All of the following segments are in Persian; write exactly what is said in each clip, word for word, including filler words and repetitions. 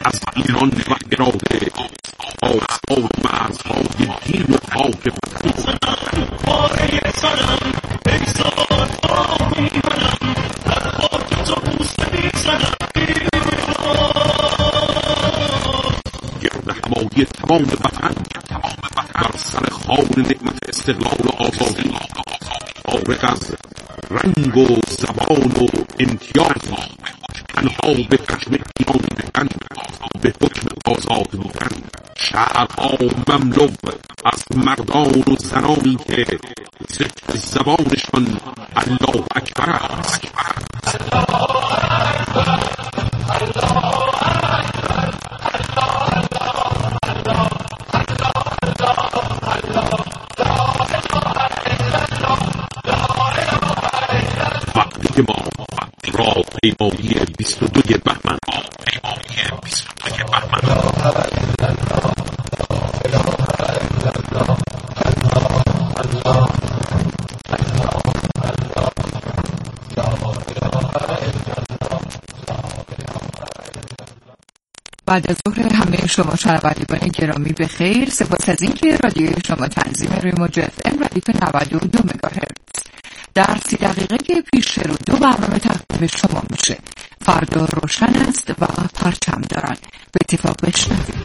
از ایران و اراده آفتاب مرزهای دین و خاک وطن پاره سرم ای سال آهی منم در خاک تو بوسه میزنم گرد همایی تمام وطن بر سر خوان نعمت استقلال و آزادی فارغ از رنگ و زبان و امتیاز تنها به حکم ایران بودن به حکم آزاد بودن شهرها مملو از مردان و زنانی که ذکر زبانشان الله اکبر است. وقتی که ما راه پیمایی بیست و دوی بهمن پیمایی بیست و دوی بهمن بعد از ظهر همه شما شنوندگان گرامی به خیر. سپاس از اینکه رادیوی شما تنظیم روی موج اف ام ردیف نود و دو مگاهرتز در سی دقیقه که پیش رو دو برنامه تقدیم شما میشه. فردا روشن است و پرچم دارن. به اتفاق بشنوید.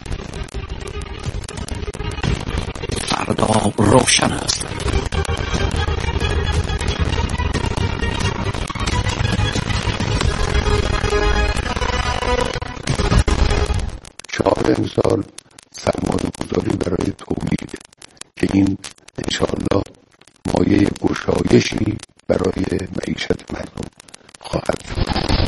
فردا روشن است. چهار امسال سرمایه گذاری برای تولید که این انشاءالله مایه گشایشی برای معیشت مردم خواهد شد.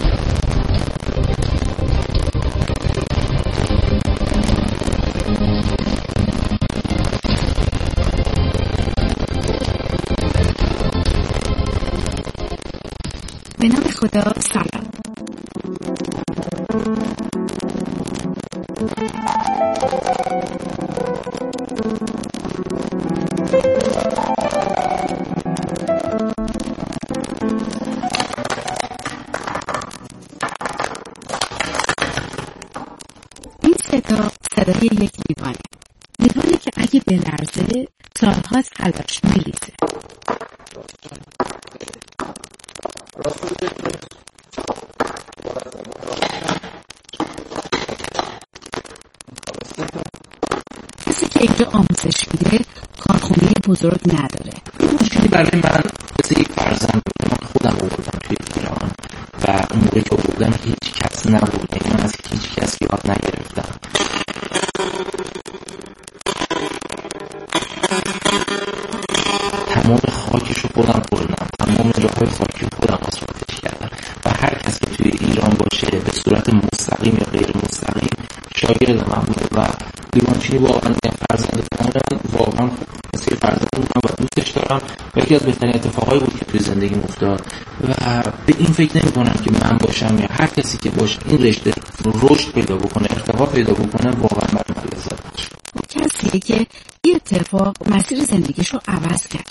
به نام خدا. سلام. این صدا صدای یک لیوانه. لیوانی که اگه بلرزه سالها تلاش میریزه. کسی که اینجا آموزش میده کارخونه بزرگ نداره. مشکلی برای من مثل یک فرزند بود. من خودم آوردم توی ایران و اون موقعی که آوردم هیچ کس نبود. من از هیچ کس یاد نگرفتم. تمام خاکش رو خودم خوردم. تمام جاهای خاکی رو خودم آسفالتش کردم و هر کسی که توی ایران باشه به صورت مستقیم یا غیر مستقیم شاگرد من بوده و لیوانچینی واقعا فرزند من واقعا مثل فرزند بودم و دوستش دارم و یکی از بهترین اتفاقایی بود که توی زندگیم افتاد و به این فکر نمی کنم که من باشم یا هر کسی که باشه این رشته رشد پیدا بکنه، ارتقا پیدا بکنه، واقعا برای من لذت بخشه. کسی که این اتفاق مسیر زندگیش رو عوض کرد.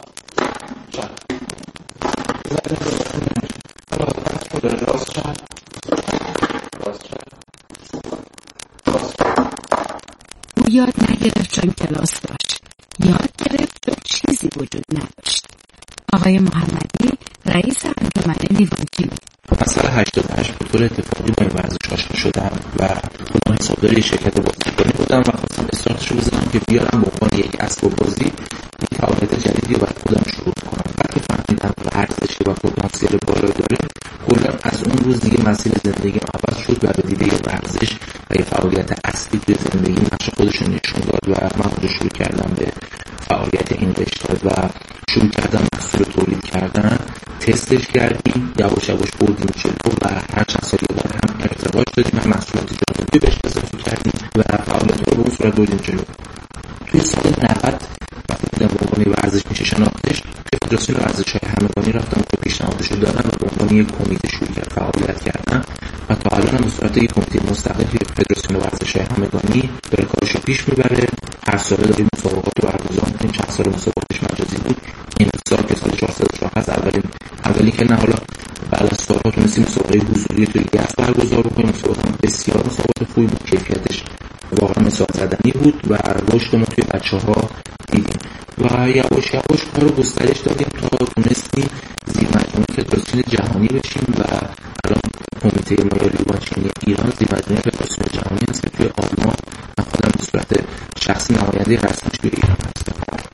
او یاد نگرفت چون کلاس داشت. یاد گرفت چون چیزی وجود نداشت. آقای محمدی رئیس انجمن لیوانچینی. از سال هشتاد و هشت به طور اتفاقی با این ورزش آشنا شدم و خودم حسابداری شرکت بازرگانی بودم و خواستم استارتش رو بزنم که بیارم به عنوان یک اسباب بازی یک فعالیت جدیدی رو برای خودم شروع کنم. وقتی فهمیدم ورزشی و پتانسیل بالا داره کلا از اون روز دیگه مسیر زندگیم عوض شد و به دیده ورزش و یه فعالیت اصلی توی زندگی نقش خودش رو نشون داد و من خودش شروع کردم به فعالیت این رشته و شروع کردم محصول تولید کردن. تستش کردیم، یواش یواش بردیم جلو و هر چند سال یه بار هم ارتقاش دادیم، هم محصولات جانبی بهش اضافه کردیم و فعالیت رو به اون صورت بردیم جلو. توی سال نود وقتی بودم به عنوان ورزش میشه شناختش توی فدراسیون ورزش‌های همگانی رفتم که پیشنهادش رو دادم و به عنوان یک کمیته شروع کرد فعالیت کردن و تا الان هم به صورت یک کمیته مستقل توی فدراسیون ورزش‌های همگانی داره کارش رو پیش میبره. هر ساله داریم مسابقات رو برگزار می‌کنیم. چند سال مسابقاتش مجازی بود. این سال که سال چهارصد و چهار هست اولین اولی که نه حالا بعد از سال‌ها تونستیم مسابقه حضوری توی یزد برگزار بکنیم. مسابقات بسیار مسابقات خوبی بود، کیفیتش واقعا مثال زدنی بود و رشد ما توی بچه‌ها دیدیم و یواش یواش کارو گسترش دادیم تا تونستیم زیر مجموعه فدراسیون جهانی بشیم و الان کمیته مایه لیوان چینی ایران زیر مجموعه فدراسیون جهانی هست که توی آلمان من خودم به صورت شخصی نماینده رسمیش توی ایران هستم.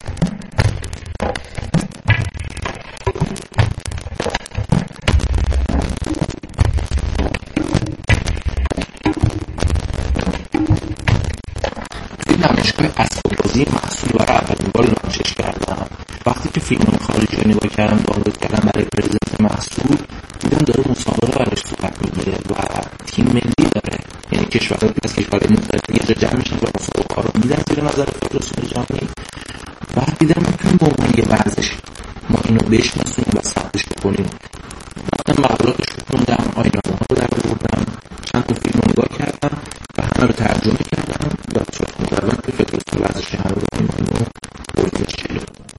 دانشگاه اسباب‌بازی محصول برای اولین بار لانچش کردم. وقتی که فیلم خارجی رو نگاه کردم، دانلود کردم برای پرزنت محصول، دیدم داره مسابقه براش صورت میگیره و تیم ملی داره، یعنی کشورهای از کشورهای مختلف یه جا جمع میشن و مسابقه رو میدن زیر نظر فدراسیون جهانی و دیدم میتونیم به عنوان یه ورزش ما اینو بشناسیم و ثبتش بکنیم. رفتم مقالاتش رو خوندم، آینامه ها رو در آوردم، چند تا فیلم رو نگاه کردم و همه رو ترجمه کردم و چاپ کردم که فدراسیون ورزش همگانی ما اینو بردش جلو.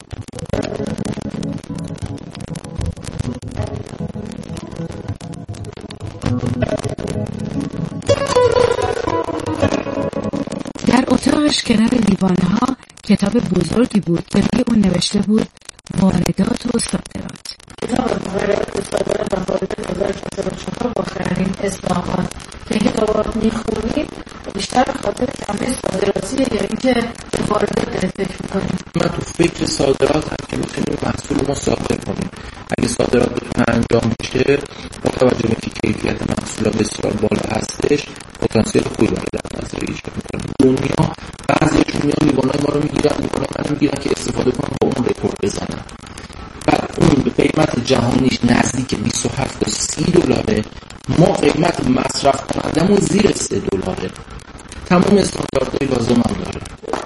در اتاقش کنار لیوان‌ها کتاب بزرگی بود که روی اون نوشته بود واردات و صادرات. کتاب واردات و صادرات و واردات هزار و چهارصد و چهار با آخرین اصلاحات که کتاب میخونیم بیشتر به خاطر جنبه صادراتی یا اینکه به واردات داره فکر میکنیم؟ من تو فکر صادرات هم که میتونیم محصول ما صادر کنیم. اگه صادرات بتونه انجام بشه با توجه به کیفیت محصول بسیار بالا هستش، پتانسیل خوبی برای در نظر ایجاد میکنه. دنیا بعضیشون میان لیوانای ما رو میگیرن، لیوانای من میگیرن که استفاده کنن با اون رکورد بزنن. بعد اون به قیمت جهانیش نزدیک بیست و هفت تا سی دلاره، ما قیمت مصرف کنندمون زیر سه دلاره. تمام استانداردهای لازم هم داره.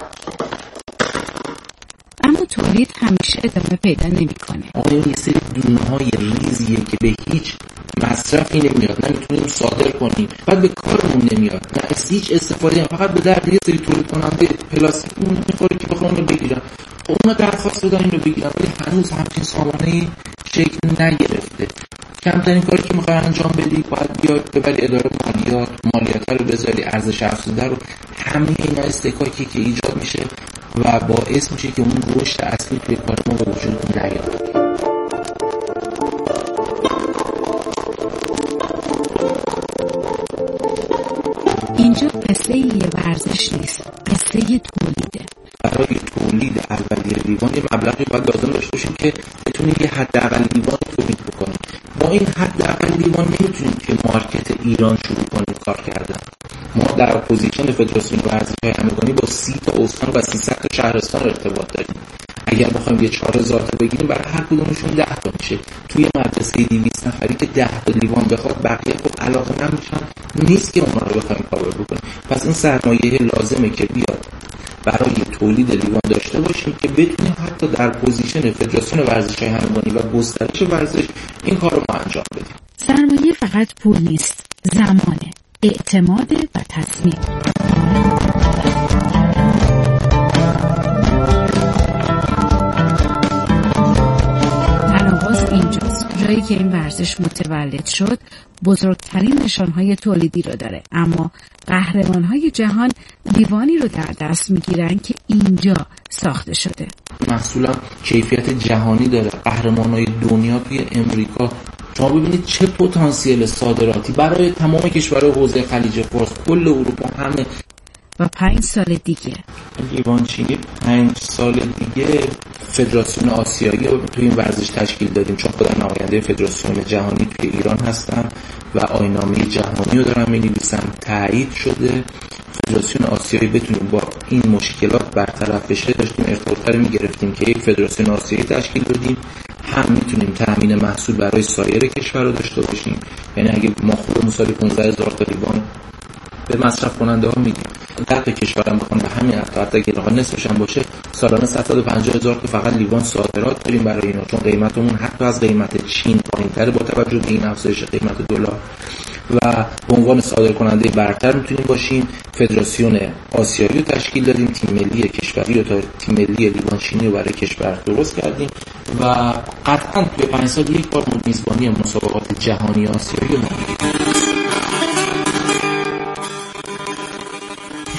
اما تولید همیشه ادامه پیدا نمی‌کنه. آیا یه سری دونه‌های ریزیه که به هیچ مصرفی نمیاد، نمیتونیم صادر کنیم، بعد به کارمون نمیاد، نه از هیچ استفاده، فقط به درد یه سری تولید کننده پلاستیک میخوره که بخوام رو بگیرن. خب اونا درخواست بدن این رو بگیرن ولی هنوز همچین سامانه‌ای شکل نگرفته. کمترین کاری که میخوای انجام بدی باید بیاد ببری اداره مالیات، مالیات رو بذاری، ارزش افزوده رو، همه اینا استکاکی که ایجاد میشه و باعث میشه که اون رشد اصلی توی کار ما به وجود نیاد. اینجا قصه یه ورزش نیست، قصه یه تولیده. برای تولید اولیه لیوان یه مبلغی باید لازم داشته باشیم که بتونیم یه حداقل لیوان تولید بکنیم. با این حداقل لیوان نمیتونیم که مارکت ایران شروع کنیم کار کردن. ما در پوزیشن فدراسیون ورزش‌های همگانی با سی تا استان و سیصد تا شهرستان ارتباط داریم. اگر بخوایم یه چهار هزار تا بگیریم برای هر کدومشون ده تا میشه. توی مدرسه دویست نفری که ده تا لیوان بخواد بقیه خب علاقه‌مند میشن، نیست که اونا رو بخوایم کاور بکنیم. پس این سرمایه لازمه که بیاد برای تولید لیوان داشته باشیم که بتونیم حتی در پوزیشن فدراسیون ورزش‌های همگانی و گسترش ورزش این کار رو ما انجام بدیم. سرمایه فقط پول نیست، زمانه، اعتماد و تصمیم. تناقض اینجاست. جایی که این ورزش متولد شد بزرگترین نشانهای تولیدی رو داره، اما قهرمانهای جهان لیوانی رو در دست میگیرن که اینجا ساخته شده. محصولم کیفیت جهانی داره. قهرمانهای دنیا توی امریکا، شما ببینید چه پتانسیل صادراتی برای تمام کشورهای حوزه خلیج فارس، کل اروپا همه. و پنج سال دیگه لیوان چینی پنج سال دیگه فدراسیون آسیایی رو توی این ورزش تشکیل دادیم، چون خودم نماینده فدراسیون جهانی توی ایران هستم و آیین‌نامه جهانی رو دارم می‌نویسم. تایید شده فدراسیون آسیایی بتونیم با این مشکلات برطرف بشه. داشتیم ارتباط می‌گرفتیم که یک فدراسیون آسیایی تشکیل بدیم، هم میتونیم تامین محصول برای سایر کشور رو داشته باشیم. یعنی اگه ما خودمون سالی پانزده هزار تا لیوان به مصرف کننده ها میدیم، ده تا کشورم بخوان به همین حتی اگه رقم نصفش هم باشه سالانه صد و پنجاه هزار تا فقط لیوان صادرات داریم برای اینا، چون قیمتمون حتی از قیمت چین پایین‌تره با توجه به این افزایش قیمت دلار و به عنوان صادر کننده برتر میتونیم باشیم. فدراسیون آسیایی رو تشکیل دادیم، تیم ملی کشوری رو تا تیم ملی لیوان چینی رو برای کشور درست کردیم و قطعاً توی پنج سال یک بار میزبانی مسابقات جهانی آسیایی رو می‌گیریم.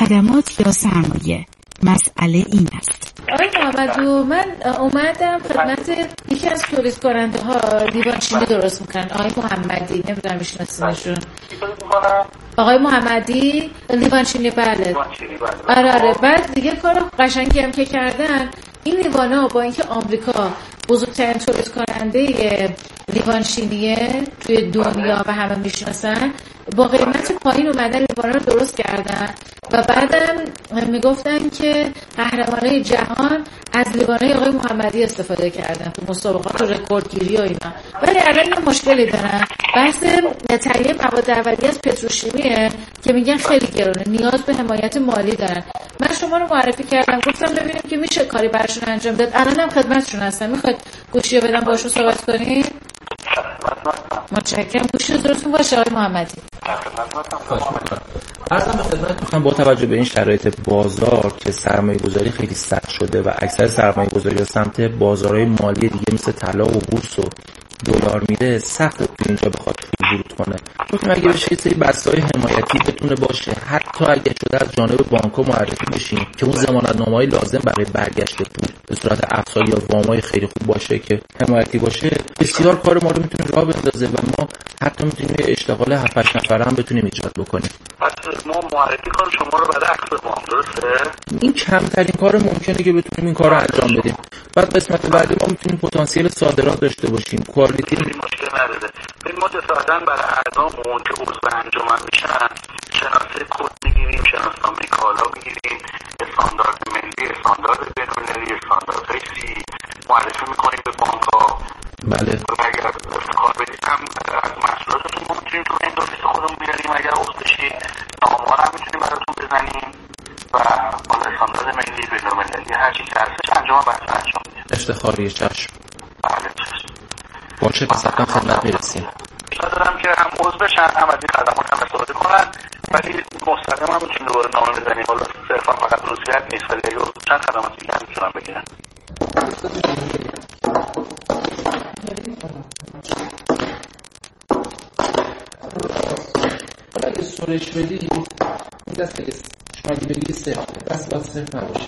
خدمات یا سرمایه؟ مسئله این است. آقای محمدو، من اومدم خدمت یکی از تولید کننده ها لیوان چینی درست میکنن، آقای محمدی، نمیدونم میشناسینشون. آقای محمدی لیوان چینی، بله آره آره. بعد دیگه کار قشنگی هم که کردن، این لیوانا با اینکه آمریکا بزرگترین تولید کننده لیوان چینیه توی دنیا و همه میشناسن، با قیمت پایین اومدن لیوانا رو درست کردن و بعدم میگفتن که قهرمانای جهان از لیوانای آقای محمدی استفاده کردن تو مسابقات و رکوردگیری و اینا. ولی الان یه مشکلی دارن، بحث تهیه مواد اولیه از پتروشیمیه که میگن خیلی گرونه، نیاز به حمایت مالی دارن. من شما رو معرفی کردم، گفتم ببینیم که میشه کاری براشون انجام داد. الانم خدمتشون هستم، میخواید گوشی رو بدم باشون صحبت کنید؟ متشکرم. گوشی حضورتون باشه آقای محمدی. عرضم به خدمتتون، با توجه به این شرایط بازار که سرمایه گذاری خیلی سخت شده و اکثر سرمایه گذاری سمت بازارهای مالی دیگه مثل طلا و بورس و دلار میره، سخت تو اینجا بخواد پول ورود کنه. چون اگه بشه یه سری بسته‌های حمایتی بتونه باشه، حتی اگه شده از جانب بانک‌ها معرفی بشیم که اون ضمانتنامه‌های لازم برای برگشت پول به صورت افسار یا وامای خیلی خوب باشه که حمایتی باشه، بسیار کار ما رو میتونه راه بندازه و ما حتی میتونیم یه اشتغال هفت هشت نفره هم بتونیم ایجاد بکنیم. پس ما معرفی کار شما رو بعد عکس وام، درسته؟ این کمترین کار ممکنه که بتونیم این کار رو انجام بدیم. بعد قسمت بعدی ما میتونیم پتانسیل صادرات داشته باشیم، کوالیتی مشکل نداره. این ما دفعتاً برای اعضامون که عضو انجمن میشن شناسه کد میگیریم، شناسنامه کالا میگیریم، استاندارد ملی، استاندارد بین‌المللی، استاندارد سی معرفی میکنیم به بانک‌ها. بله. و اگر افتخار بدیم هم از محصولاتتون ما میتونیم تو این دولیست خودمون بیاریم، اگر عضو بشید نامه‌ها رو هم میتونیم براتون بزنیم و بالا استاندارد ملی، بین‌المللی، هر چی که هستش انجام بحث انجام میدیم. افتخاریه، چشم. بله چشم. باشه، پس حتما خدمت میرسیم. پیشنهاد دارم که هم عضو بشن، هم از این خدمات هم استفاده کنن، ولی مستقیم هم میتونیم دوباره نامه بزنیم. حالا صرفا فقط روزیت نیست، ولی اگه عضو بشن خدمات دیگه هم میتونن بگیرن. حالا اگه سرش بدی این دست بگه شما اگه بگی صرف دست باید صرف نباشه.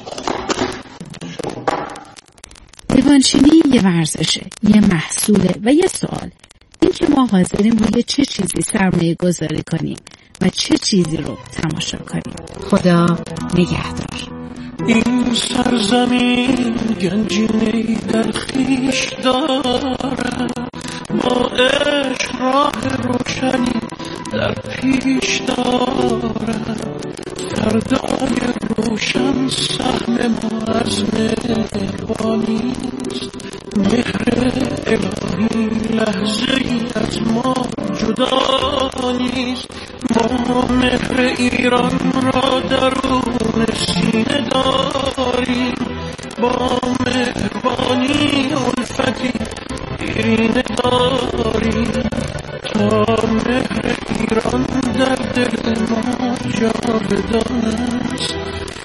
لیوانچینی یه ورزشه، یه محصوله و یه سوال، این که ما حاضریم روی چه چیزی سرمایه گذاری کنیم و چه چیزی رو تماشا کنیم. خدا نگهدار. این سرزمین گنجینه‌ای در خویش دارد، با عشق راه روشنی در پیش دارد، فردای روشن سهم ما از مهربانیست، مهر الهی لحظه ای از ما جدا نیست. ما مهر ایران را درون سینه داریم، با مهربانی الفتی دیرینه داریم، تا مهر ایران در دل ما جاودان است.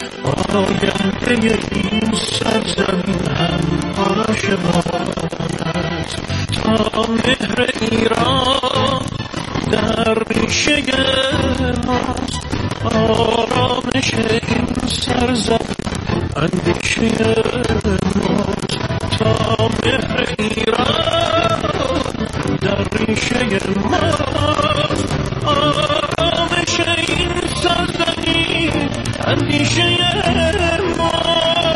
آینده این سرزمین هم عاشقان است، تا مهر ایران در ریشه ماست. آرامش این سرزمین اندیشه ماست، تا مهر ایران در ریشه ماست. آرامش این سرزمین اندیشه ماست.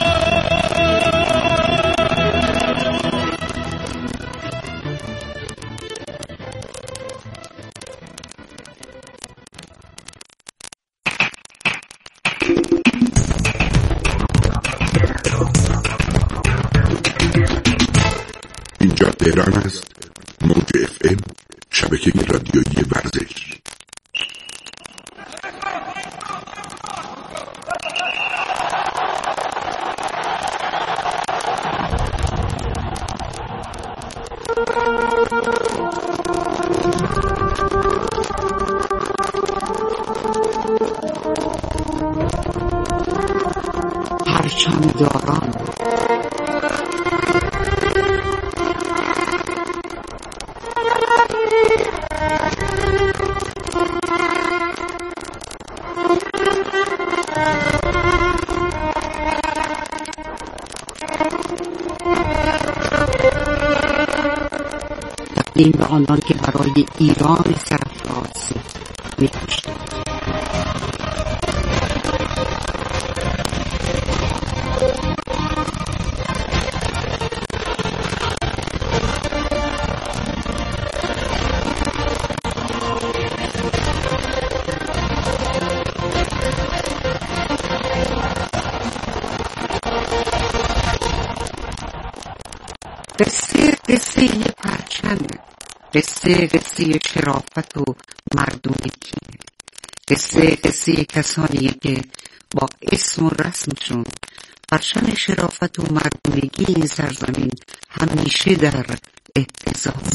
اینجا تهران است، موج اف ام، شبکه رادیویی ورزش. پرچم داران دادیم به آنان که برای ایران سرفراز می‌کشتند. قصه قصه پرچمه، قصه قصه شرافت و مردونگی، قصه قصه کسانی که با اسم و رسمشون پرچم شرافت و مردونگی این سرزمین همیشه در اهتزاز.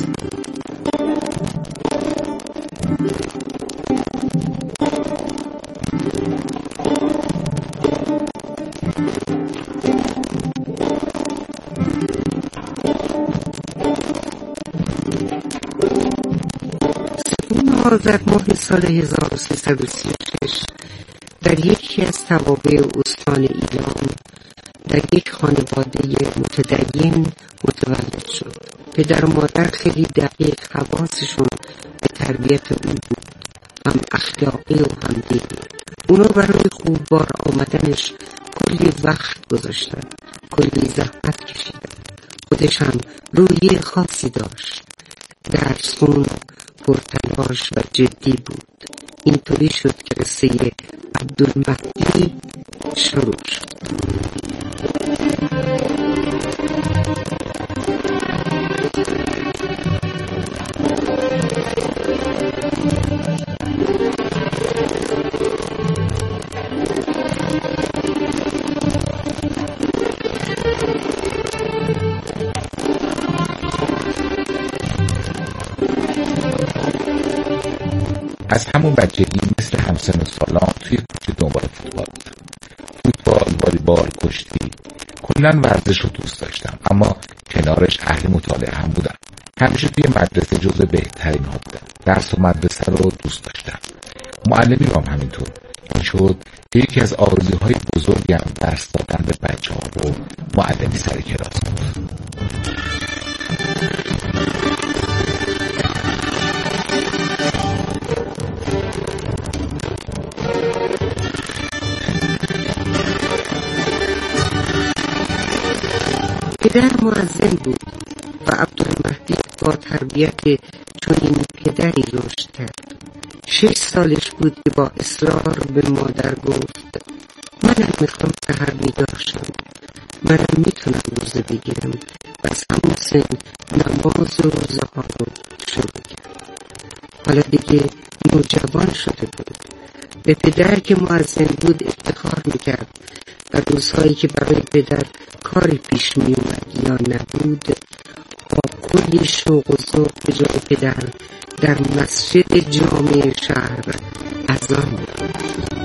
در ماه سال هزار و سیصد و سی و شش در یکی از توابع استان ایلام در یک خانواده متدین متولد شد. پدر و مادر خیلی دقیق حواسشون به تربیت او بود، هم اخلاقی و هم دینی. اونا برای خوب بار آمدنش کلی وقت گذاشتن، کلی زحمت کشیدن. خودش هم رویه خاصی داشت، درس خون، پرتلاش و جدی بود. اینطوری شد که قصه عبدالمهدی شروع شد. از همون بچگی مثل همسن و سالان توی کوچه دنبال فوتبال بودم. فوتبال، والیبال، کشتی، کلاً ورزش رو دوست داشتم، اما کنارش اهل مطالعه هم بودم. همیشه توی مدرسه جزو بهترین ها بودم. درس و مدرسه رو دوست داشتم. معلمی رو هم همینطور. این شد که یکی از آرزوهای بزرگم درس دادن به بچه ها و معلمی سر کلاس بود. پدر مؤذن بود و عبدالمهدی با تربیت چنین پدری رشد کرد. شش سالش بود که با اصرار به مادر گفت منم میخوام سحر بیدار شم، منم میتونم روزه بگیرم. و از همون سن نماز و روزه ها رو شروع کرد. حالا دیگه نوجوان شده بود. به پدر که مؤذن بود افتخار میکرد و روزهایی که برای پدر کاری پیش می اومد یا نبود با کلی شوق و ذوق به جای پدر در مسجد جامع شهر اذان می‌خواند.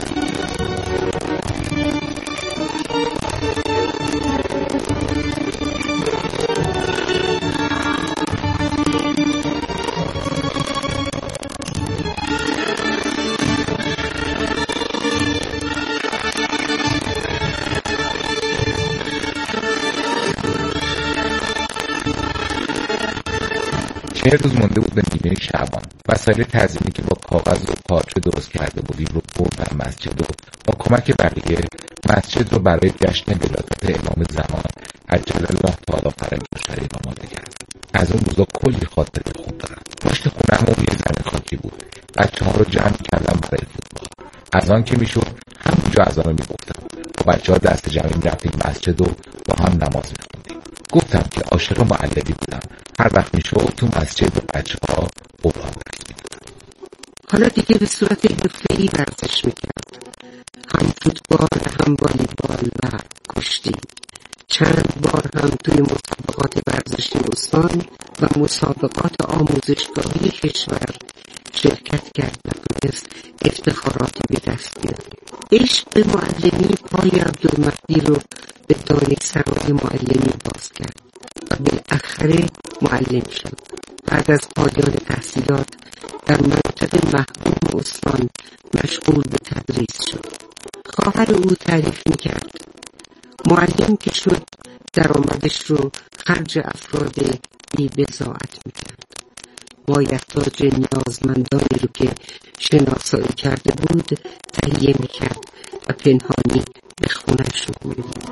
چهار روز مونده بود به نیمه شعبان. وسایل تزیینی که با کاغذ و پارچه درست کرده بودیم رو بردم مسجد و با کمک بقیه مسجد رو برای جشن ولادت امام زمان عجل الله تعالی فرجه شریف آماده کرد. از اون روزا کلی خاطره خوب دارم. پشت خونه‌مون یه زمین خاکی بود. بچه ها رو جمع کردم برای فوتبال. از آن که میشد همونجا از آن رو میگفتم. با بچه ها دست جمعی رفتیم مسجد و با هم نماز میخوندیم. گفتم که عاشق معلمی بودم. هر وقت میشد تو مسجد به بچه ها قرآن درس میدادم. حالا دیگه به صورت حرفه‌ای ورزش میکرد. هم فوتبال، هم والیبال و کشتی. چند بار هم توی مسابقات ورزشی استان و مسابقات آموزشگاهی کشور شرکت کرد و تونست افتخاراتی به دست بیاره. عشق معلمی پای عبدالمهدی رو به دانشسرای معلمی باز کرد و بالاخره معلم شد. بعد از پایان تحصیلات در منطقه محکوم استان مشغول به تدریس شد. خواهر او تعریف میکرد معلم که شد درآمدش رو خرج افراد بی بضاعت میکرد. مایحتاج نیازمندانی رو که شناسایی کرده بود تهیه میکرد و پنهانی به خونش رو می‌برد.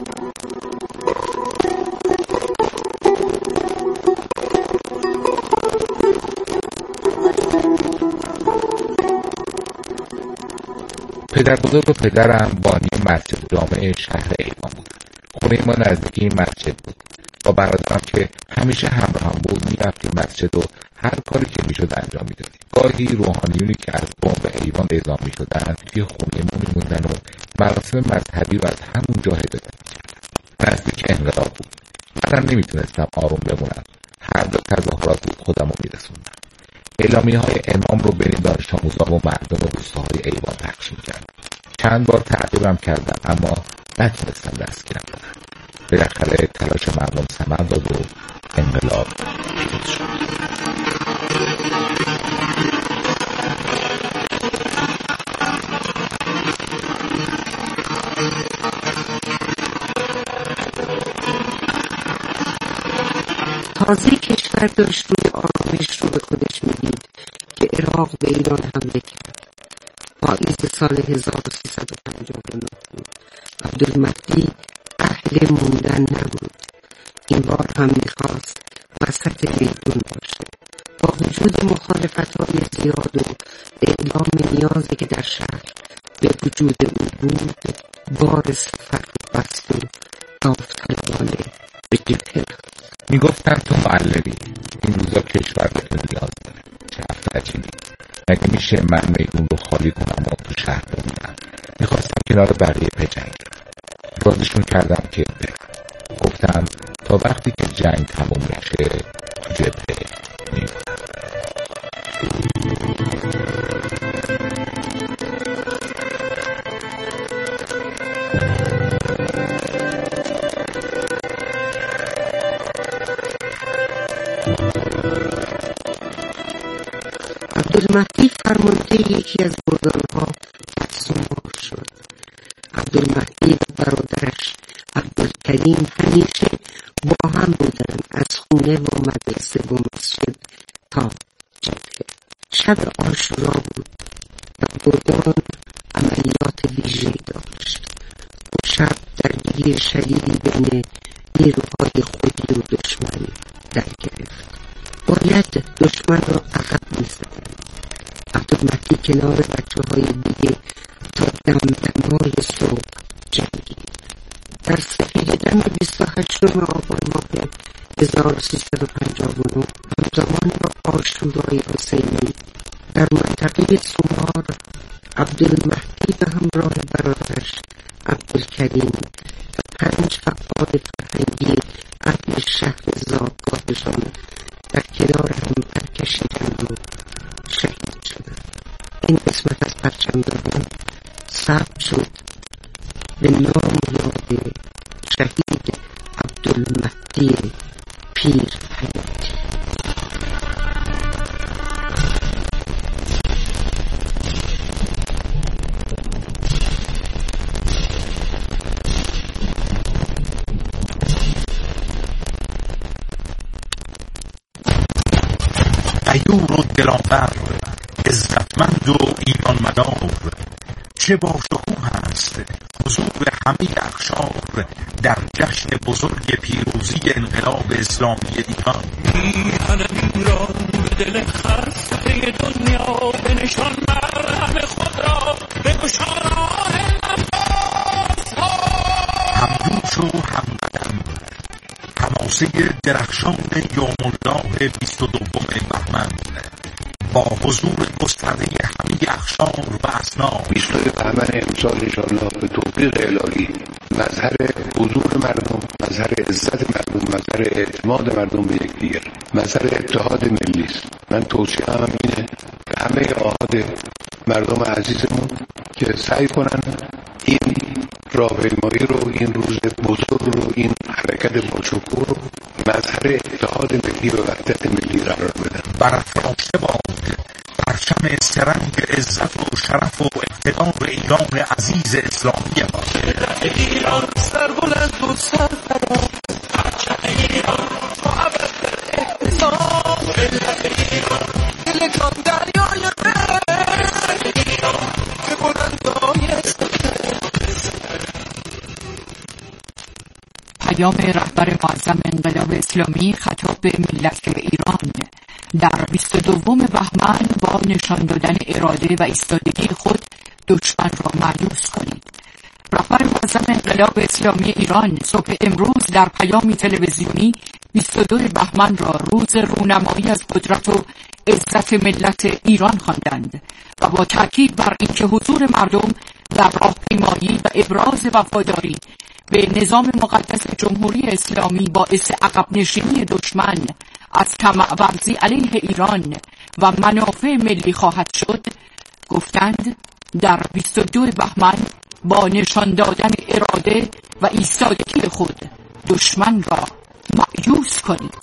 پدر بزرگ و پدرم بانی مسجد جامع شهر ایوان بود. خونه ما نزدیکی این مسجد بود. با برادرم که همیشه همراه هم بود میرفتیم مسجد و هر کاری که میشد انجام میدادیم. گاهی روحانیونی که از قوم به ایوان اعزام میشدند توی خونه ما میموندن و مراسم مذهبی رو از همونجا هدایت میکردن. نزدیک انقلاب بود. منم نمیتونستم آروم بمونم. هر دو تظاهرات بود خودم رو میرسوندم. اعلامیه های امام رو بین دانش آموزان و مردم و روستاهای ایوان پخش میکردم. چند بار تعقیبم کردم اما نتونستم دستگیرم کنم. بالاخره تلاش مردم ثمر داد و انقلاب پیروز شد. تازه کشور داشت روی آرامش رو به خودش میدید که عراق به ایران حمله کرد. پاییز سال هزار و سیصد و پنجاه و نه بود. عبدالمهدی اهل موندن نبود. این بار هم میخواست وسط میدون باشه. با وجود مخالفت‌های زیاد و اعلام نیازی که در شهر به وجود او بود، بار سفر رو بست و داوطلبانه به جبهه میگفتن تو معلمی، این روزا کشور به تو نیاز داره. چه حرف عجیبی. مگه میشه من میدون رو خالی کنم و تو شهر بمونم؟ میخواستم کنار بقیه بجنگم. بازشون کردم که برم. گفتم تا وقتی که جنگ تموم میشه تو جبهه میمونم. عبدالمهدی فرمانده یکی از گردانها تقسیم‌وار شد. عبدالمهدی و برادرش عبدالکریم همیشه با هم بودن، از خونه و مدرسه و مسجد تا جبهه. شب عاشورا بود و گردان عملیات ویژه‌ای داشت. و شب درگیری شدیدی بین نیروهای خودی و دشمن در گرفت. باید دشمن را عقب می‌زدند. عبدالمهدی کنار بچه های دیگه تا دم دمای صبح جنگید. در سپیددم بیست و هشتم آبان ماه هزار و سیصد و پنجاه و نه همزمان با عاشورای حسینی در منطقه سومار، عبدالمهدی به همراه برادرش عبدالکریم و پنج فعال فرهنگی اهل شهر زادگاهشان در کنار هم برکشیدند و شهید شدند. این قسمت از پرچم دادن ثبت شد به نام یاد شهید عبدالمهدی پیر حیاتی. غیور و دلاور، عزتمند و ایمانمدار، چه با شکوه است حضور همه اقشار در جشن بزرگ پیروزی انقلاب اسلامی ایران. میهن ایران به دل خسته دنیا بنشان مرهم خود را بگشا راه نفس ها. همدوش و همقدم، حماسه درخشان یوم الله بیست و دوم بهمن با حضور گسترده همه اقشار و اصناف. بیستم بهمن امسال انشاءالله به توفیق الهی مظهر حضور مردم، مظهر عزت مردم، مظهر اعتماد مردم به یکدیگر، مظهر اتحاد ملی است. من توصیه هم اینه به همه آحاد مردم عزیزمون که سعی کنن این راهپیمایی رو، این روز بزرگ رو، این حرکت با شکوه رو مظهر اتحاد ملی و وحدت ملی قرار بدن. برافراشته باد پرچم سرنگ عزت و شرف و اقتدار ایران عزیز اسلامی ما. ایران سربلند و سرفراز، پرچم ایران تا ابد احتساب. ملت ایران پیام رهبر معظم انقلاب اسلامی خطاب به ملت ایران در بیست و دوم بهمن با نشان دادن اراده و ایستادگی خود دشمن را مایوس کنید. رهبر معظم انقلاب اسلامی ایران صبح امروز در پیامی تلویزیونی بیست و دوم بهمن را روز رونمایی از قدرت و عزت ملت ایران خواندند و با تاکید بر اینکه حضور مردم در راهپیمایی و ابراز وفاداری به نظام مقدس جمهوری اسلامی باعث عقب نشینی دشمن از طمع ورزی علیه ایران و منافع ملی خواهد شد، گفتند در بیست و دوم بهمن با نشان دادن اراده و ایستادگی خود دشمن را مایوس کنید.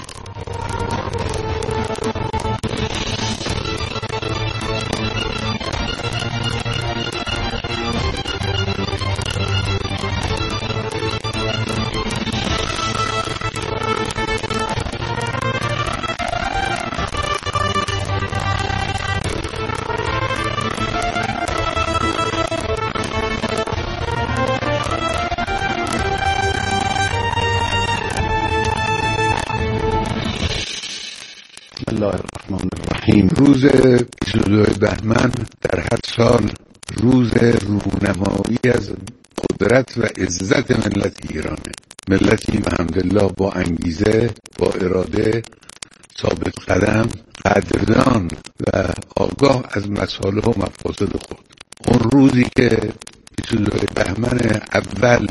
بسم الله الرحمن الرحیم. روز بیست و دوم بهمن در هر سال روز رونمایی از قدرت و عزت ملت ایرانه. ملتی بحمدالله با انگیزه، با اراده، ثابت قدم، قدردان و آگاه از مصالح و مفاسد خود. اون روزی که بیست و دوم بهمن اول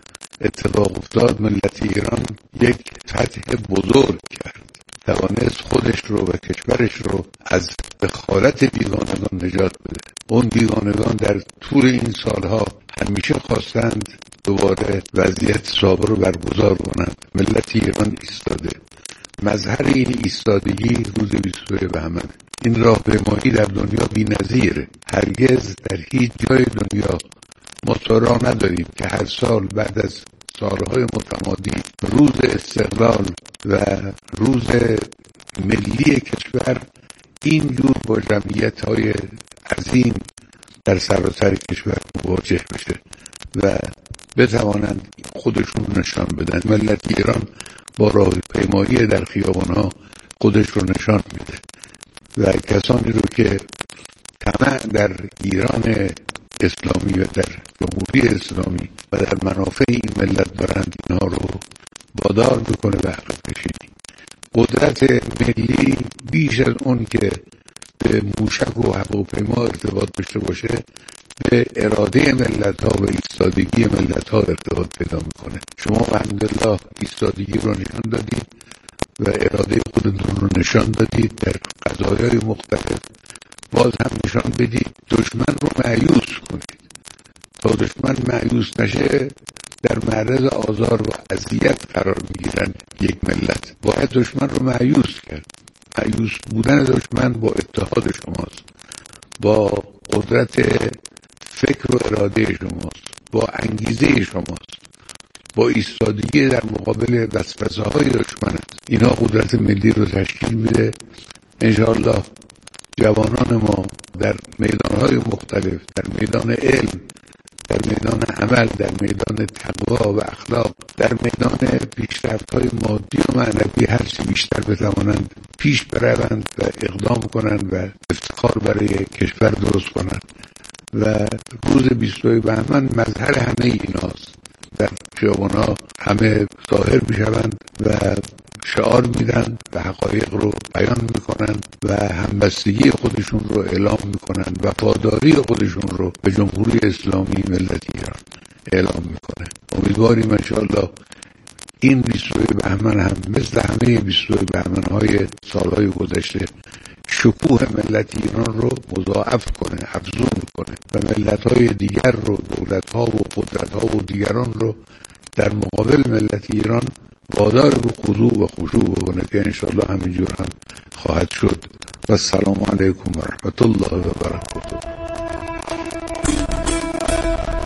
اتفاق افتاد، ملت ایران یک فتح بزرگ کرد، توانست خودش رو و کشورش رو از دخالت بیگانگان نجات بده. اون بیگانگان در طول این سالها همیشه خواستند دوباره وضعیت سابق رو برگزار کنند. ملت ایران ایستاده. مظهر این ایستادگی روز بیست و دوم بهمن. این راهپیمایی در دنیا بی‌نظیره. هرگز در هیچ جای دنیا ما راه نداریم که هر سال بعد از سالهای متمادی روز استقلال و روز ملی کشور اینجور با جمعیت‌های عظیم در سراسر کشور مواجه بشه و بتوانند خودشون نشان بدن. ملت ایران با راهپیمایی در خیابان‌ها خودش رو نشان میده و کسانی رو که طمع در ایران اسلامی و در جمهوری اسلامی و در منافع این ملت دارند، اینها رو وادار میکنه به عقب کشیدن. قدرت ملی بیش از اون که به موشک و هواپیما ارتباط داشته باشه، به اراده ملت ها و ایستادگی ملت ها ارتباط پیدا میکنه. شما الحمدلله ایستادگی رو نشان دادید و اراده خودتون رو نشان دادید در قضایای مختلف. باز هم نشان بدید، دشمن رو مایوس کنید تا دشمن مایوس نشه. در معرض آزار و اذیت قرار میگیرن یک ملت. باید دشمن رو مایوس کرد. مایوس بودن دشمن با اتحاد شماست، با قدرت فکر و اراده شماست، با انگیزه شماست، با ایستادگی در مقابل وسوسه های دشمن است. اینا قدرت ملی رو تشکیل میده. انشاءالله جوانان ما در میدانهای مختلف، در میدان علم، در میدان عمل، در میدان تقوا و اخلاق، در میدان پیشرفت‌های مادی و معنوی هرچی بیشتر بتوانند پیش بروند و اقدام کنند و افتخار برای کشور درست کنند. و روز بیست و دوم بهمن مظهر همه ایناست. در خیابان‌ها همه ظاهر می‌شوند و شعار میدن و حقایق رو بیان میکنن و همبستگی خودشون رو اعلام میکنن، وفاداری خودشون رو به جمهوری اسلامی ملت ایران اعلام میکنه. امیدواریم انشاءالله این بیست و دوم بهمن هم مثل همه بیست و دوم بهمن‌های سالهای گذشته شکوه ملت ایران رو مضاعف کنه، افزون کنه و ملت‌های دیگر رو، دولت‌ها و قدرت‌ها و دیگران رو در مقابل ملت ایران وادار به خضوع و خشوع بکنه که انشاءالله همینجور هم خواهد شد. و السلام علیکم و رحمت الله و برکاته.